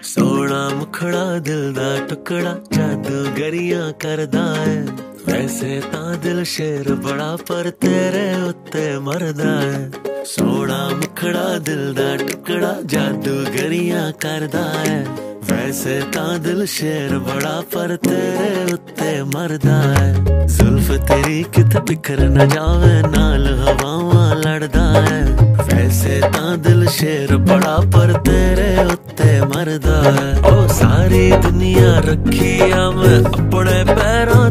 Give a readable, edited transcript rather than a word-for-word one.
सोना मुखड़ा दिल दा टुकड़ा जादूगरियां करदा है। वैसे तां दिल शेर बड़ा पर तेरे उत्ते मरदा है। सोना मुखड़ा दिल दा टुकड़ा जादूगरियां करदा है। वैसे तां दिल शेर बड़ा पर तेरे उत्ते मरदा है। जुल्फ तेरी कित बिखर न जावे नाल हवावां लड़दा है। वैसे तां दिल शेर बड़ा पर तेरे उत्ते मरदा है। ओ सारी दुनिया रखी आ मैं अपने पैरों